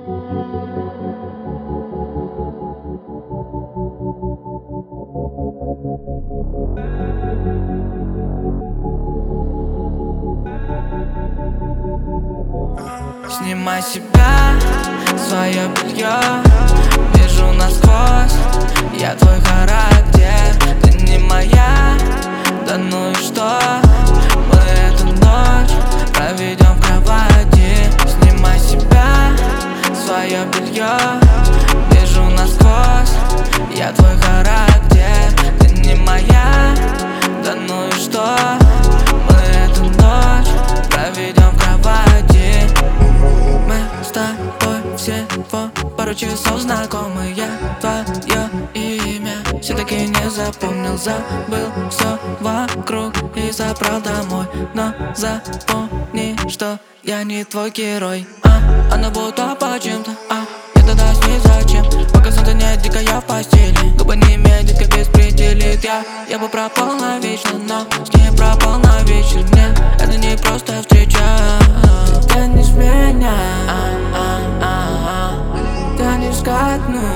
Снимай с себя свое белье, вижу насквозь, я твой характер. Ты не моя, да ну и что? Мы эту ночь проведем в кровати. Снимай с себя свое белье, вижу насквозь, я твой характер. Ты не моя, да ну и что? Мы эту ночь проведем в кровати. Мы с тобой всего пару часов знакомы. Я твое имя все-таки не запомнил. Забыл все вокруг и забрал домой. Но запомни, что я не твой герой. Она будто почему-то, я тогда с ней зачем? Пока солнце не дико, я в постели. Губы не медлит, как беспределит. Я бы пропал навечно, но с ней пропал на вечер. Мне это не просто встреча. Ты тянешь меня, тянешь ко дну.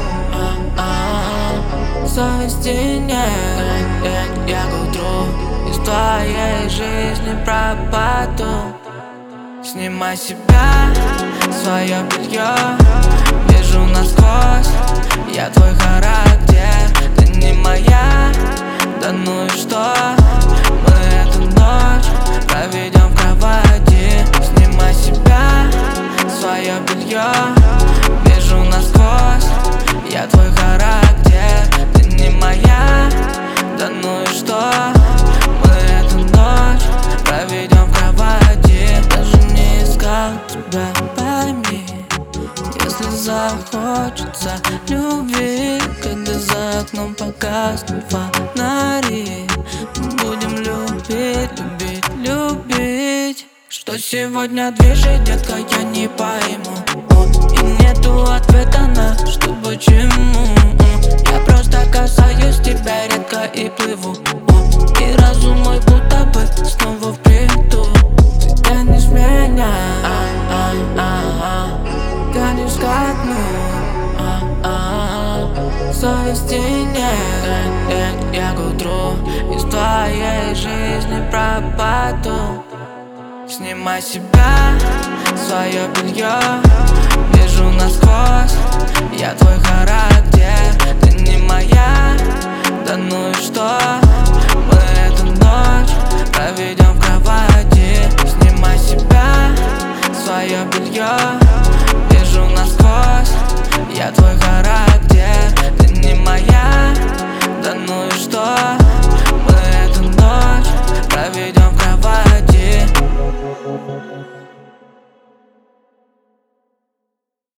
Совести нет, я к утру из твоей жизни пропаду. Снимай с себя свое белье, вижу насквозь, я твой характер. Ты не моя, да ну и что? Мы эту ночь проведем в кровати. Снимай с себя свое белье, вижу насквозь, я твой характер. Ты не моя, да ну и что? Мы эту ночь проведем в кровати. Даже не искал тебя, пойми, если захочется любви, когда за окном погаснут фонари. Мы будем любить, любить, любить. Что сегодня движет, детка, я не пойму. И нету ответа на что, почему. Я просто касаюсь тебя редко и плыву. И разум мой будто бы снова в бреду. Ты тянешь меня, тянешь ко дну. Совести нет, я к утру из твоей жизни пропаду. Снимай с себя свое белье, вижу насквозь, я твой характер. Ты не моя, да ну и что? Мы эту ночь проведем в кровати. Снимай с себя свое белье, вижу насквозь, я твой характер.